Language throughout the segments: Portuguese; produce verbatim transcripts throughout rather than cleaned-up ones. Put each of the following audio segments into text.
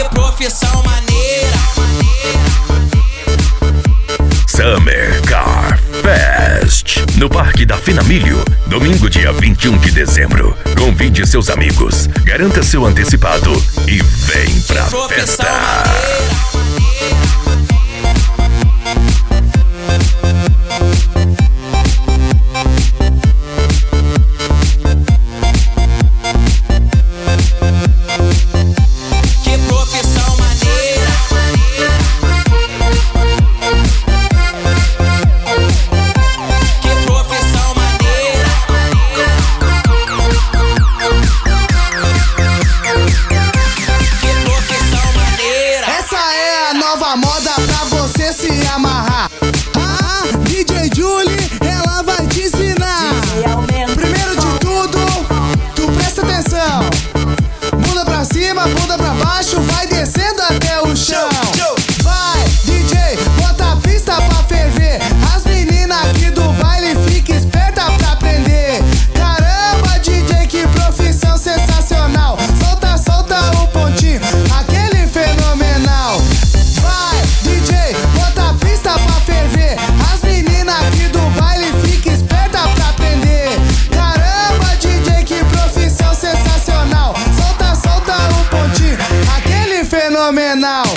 Que profissão maneira. Summer Car Fest no Parque da Finamilho, domingo dia vinte e um de dezembro. Convide seus amigos, garanta seu antecipado e vem pra festa. Moda pra você se amarrar. Ah, D J Julie, ela vai te ensinar. Primeiro de tudo, tu presta atenção. Bunda pra cima, bunda pra baixo, vai descendo até o chão. Vai, D J, bota a pista pra ferver. As meninas aqui do baile fiquem espertas pra aprender. Caramba, D J, que profissão sensacional. Solta, solta o pontinho, aquele fenomenal. Vai, D J, bota a pista pra ferver. As meninas aqui do baile fiquem espertas pra aprender. Caramba, D J, que profissão sensacional. Solta, solta o pontinho, aquele fenomenal.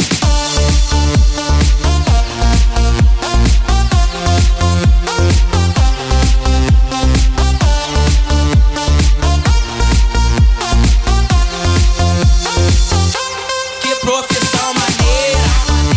Que profissão maneira.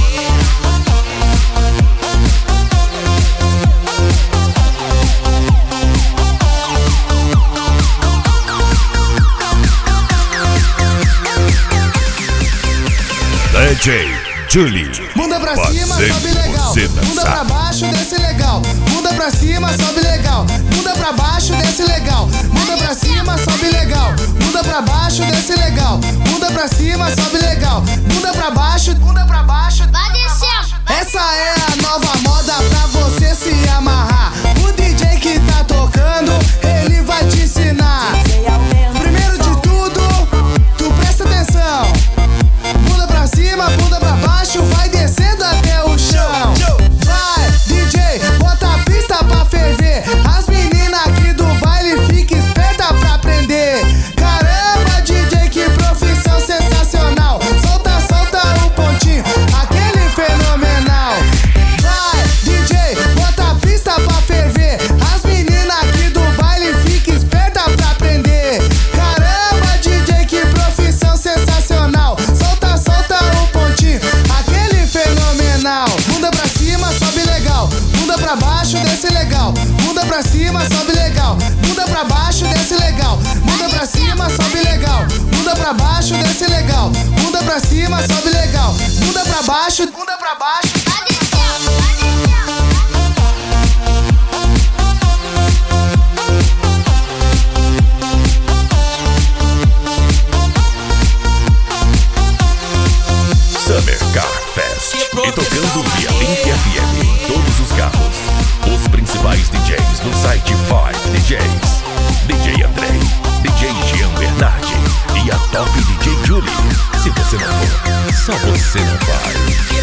D J Julie. Bunda pra cima, sobe legal. Bunda pra baixo, desce legal. Bunda pra cima, sobe legal. Bunda pra baixo, desce legal. Bunda pra cima, sobe legal. Bunda pra baixo, desce legal. Bunda pra cima, sobe legal. Bunda pra baixo, bunda pra baixo. Vai descer. Essa é a nova moda pra você se amarrar. O D J que tá tocando, ele vai te ensinar. Primeiro de tudo, tu presta atenção. Bunda pra cima, bunda pra baixo, vai descendo até o chão. Vai, D J, bota a pista pra ferver. As meninas aqui do baile fiquem espertas pra aprender. Caramba, D J, que profissão sensacional. Solta, solta o pontinho, aquele fenomenal. Vai, D J, bota a pista pra ferver. As meninas aqui do baile fiquem espertas pra aprender. Caramba, D J, que profissão sensacional. Solta, solta o pontinho, aquele fenomenal. Bunda pra cima, sobe legal. Bunda pra baixo, desce legal. Bunda pra cima, sobe legal. Bunda pra baixo, desce legal. Bunda pra cima, sobe legal. Bunda pra baixo, desce legal. Bunda pra cima, sobe legal. Bunda pra baixo, bunda pra baixo. Vai descer. Vai descer. Summer Car Fest e tocando via Link F M em todos os carros. Os principais D Js no site Five D Js. D J Andrei, D J Jean Bernardi e a top D J Julie. Se você não for, só você não vai.